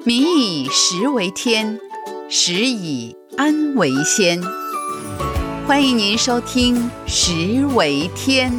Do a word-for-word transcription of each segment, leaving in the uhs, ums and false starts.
民以食为天，食以安为先。欢迎您收听食为天。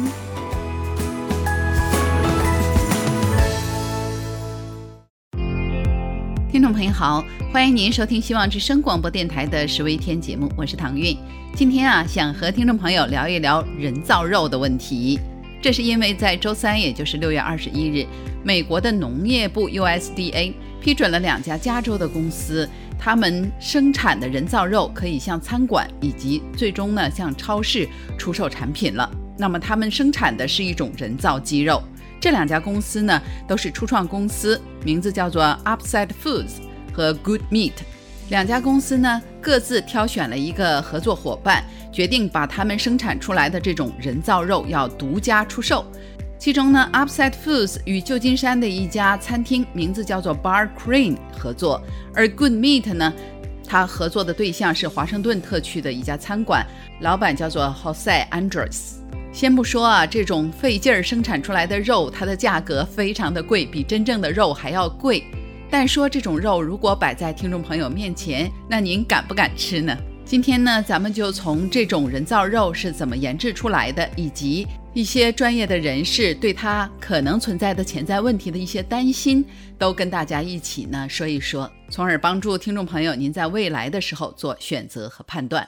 听众朋友好，欢迎您收听希望之声广播电台的食为天节目，我是唐韵。今天啊，想和听众朋友聊一聊人造肉的问题。这是因为在周三，也就是六月二十一日，美国的农业部 U S D A 批准了两家加州的公司，他们生产的人造肉可以向餐馆以及最终呢向超市出售产品了。那么他们生产的是一种人造鸡肉，这两家公司呢都是初创公司，名字叫做 Upside Foods 和 Good Meat。两家公司呢各自挑选了一个合作伙伴，决定把他们生产出来的这种人造肉要独家出售。其中呢 Upside Foods 与旧金山的一家餐厅，名字叫做 Bar Crane 合作，而 Good Meat 呢，它合作的对象是华盛顿特区的一家餐馆，老板叫做 Jose Andres。 先不说啊，这种费劲儿生产出来的肉，它的价格非常的贵，比真正的肉还要贵。但说这种肉如果摆在听众朋友面前，那您敢不敢吃呢？今天呢，咱们就从这种人造肉是怎么研制出来的，以及一些专业的人士对它可能存在的潜在问题的一些担心，都跟大家一起呢说一说，从而帮助听众朋友您在未来的时候做选择和判断。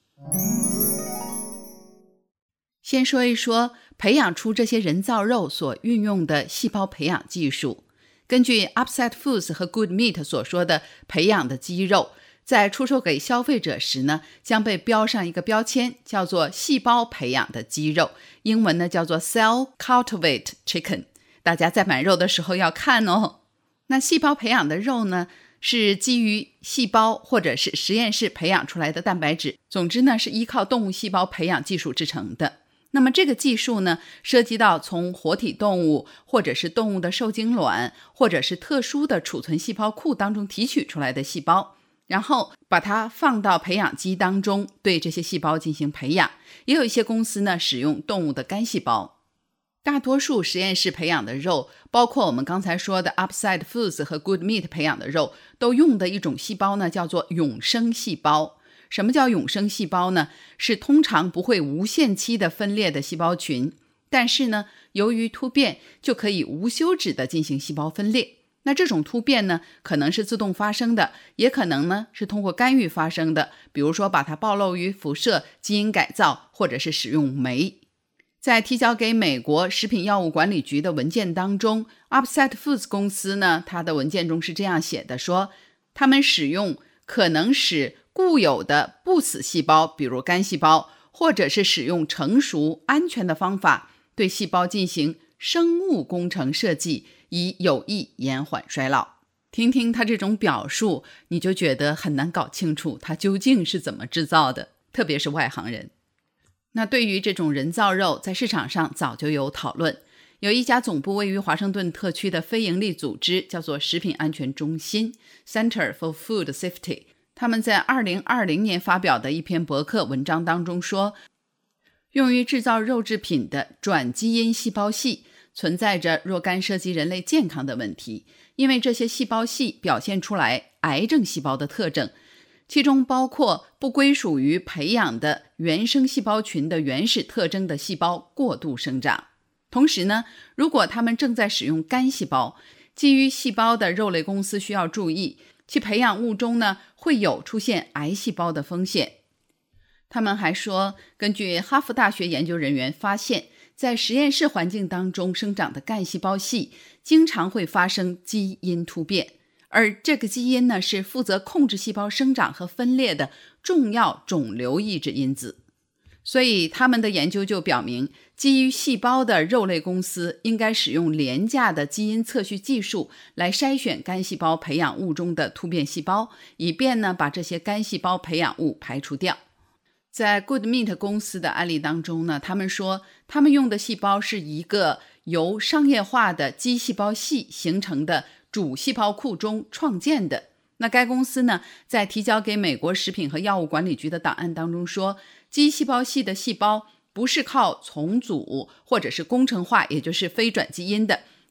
先说一说培养出这些人造肉所运用的细胞培养技术。根据 Upside Foods 和 Good Meat 所说的培养的鸡肉，在出售给消费者时呢，将被标上一个标签，叫做细胞培养的鸡肉，英文呢叫做 Cell Cultivate Chicken。 大家在买肉的时候要看哦。那细胞培养的肉呢，是基于细胞或者是实验室培养出来的蛋白质，总之呢是依靠动物细胞培养技术制成的。那么这个技术呢，涉及到从活体动物或者是动物的受精卵，或者是特殊的储存细胞库当中提取出来的细胞，然后把它放到培养基当中，对这些细胞进行培养。也有一些公司呢使用动物的干细胞。大多数实验室培养的肉，包括我们刚才说的 Upside Foods 和 Good Meat 培养的肉，都用的一种细胞呢叫做永生细胞。什么叫永生细胞呢？是通常不会无限期的分裂的细胞群，但是呢，由于突变就可以无休止的进行细胞分裂。那这种突变呢，可能是自动发生的，也可能呢是通过干预发生的，比如说把它暴露于辐射、基因改造，或者是使用酶。在提交给美国食品药物管理局的文件当中， Upside Foods 公司呢，它的文件中是这样写的，说他们使用可能使固有的不死细胞，比如干细胞，或者是使用成熟安全的方法对细胞进行生物工程设计，以有意延缓衰老。听听他这种表述，你就觉得很难搞清楚它究竟是怎么制造的，特别是外行人。那对于这种人造肉，在市场上早就有讨论。有一家总部位于华盛顿特区的非营利组织，叫做食品安全中心 Center for Food Safety。他们在二零二零年发表的一篇博客文章当中说，用于制造肉制品的转基因细胞系存在着若干涉及人类健康的问题，因为这些细胞系表现出来癌症细胞的特征，其中包括不归属于培养的原生细胞群的原始特征的细胞过度生长。同时呢，如果他们正在使用干细胞，基于细胞的肉类公司需要注意，其培养物中呢会有出现癌细胞的风险。他们还说，根据哈佛大学研究人员发现，在实验室环境当中生长的干细胞系经常会发生基因突变，而这个基因呢是负责控制细胞生长和分裂的重要肿瘤抑制因子。所以他们的研究就表明，基于细胞的肉类公司应该使用廉价的基因测序技术来筛选干细胞培养物中的突变细胞，以便呢把这些干细胞培养物排除掉。在 Good Meat 公司的案例当中呢，他们说他们用的细胞是一个由商业化的基细胞系形成的主细胞库中创建的。那该公司呢，在提交给美国食品和药物管理局的档案当中说，基细胞系的细胞不是靠重组或者是工程化，也就是非转基因的，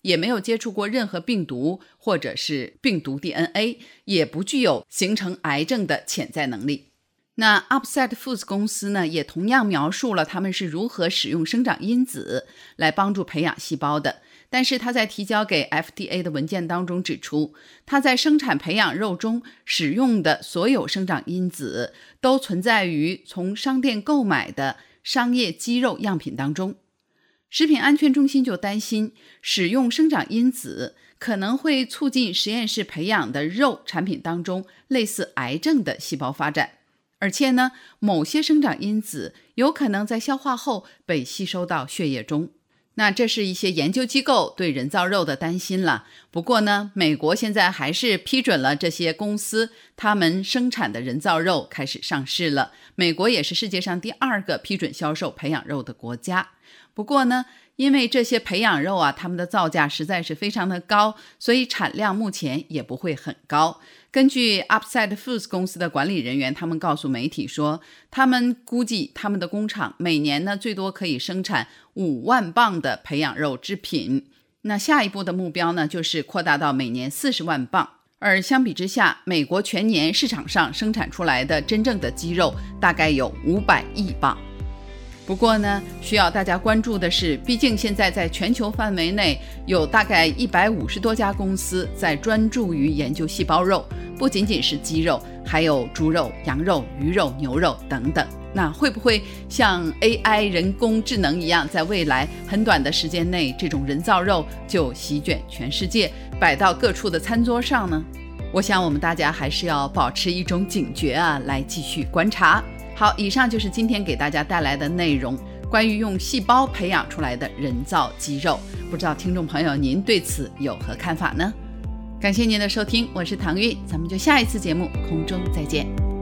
也没有接触过任何病毒或者是病毒 D N A， 也不具有形成癌症的潜在能力。那 Upset Foods 公司呢，也同样描述了他们是如何使用生长因子来帮助培养细胞的。但是他在提交给 F D A 的文件当中指出，他在生产培养肉中使用的所有生长因子都存在于从商店购买的商业鸡肉样品当中。食品安全中心就担心，使用生长因子可能会促进实验室培养的肉产品当中类似癌症的细胞发展。而且呢，某些生长因子有可能在消化后被吸收到血液中。那这是一些研究机构对人造肉的担心了。不过呢，美国现在还是批准了这些公司他们生产的人造肉开始上市了。美国也是世界上第二个批准销售培养肉的国家。不过呢，因为这些培养肉啊，它们的造价实在是非常的高，所以产量目前也不会很高。根据 Upset Foods 公司的管理人员，他们告诉媒体说，他们估计他们的工厂每年呢最多可以生产五万磅的培养肉制品。那下一步的目标呢，就是扩大到每年四十万磅。而相比之下，美国全年市场上生产出来的真正的鸡肉大概有五百亿磅。不过呢，需要大家关注的是，毕竟现在在全球范围内有大概一百五十多家公司在专注于研究细胞肉，不仅仅是鸡肉，还有猪肉、羊肉、鱼肉、牛肉等等。那会不会像 A I 人工智能一样，在未来很短的时间内，这种人造肉就席卷全世界，摆到各处的餐桌上呢？我想我们大家还是要保持一种警觉啊，来继续观察。好，以上就是今天给大家带来的内容，关于用细胞培养出来的人造肌肉。不知道听众朋友您对此有何看法呢？感谢您的收听，我是唐韵，咱们就下一次节目空中再见。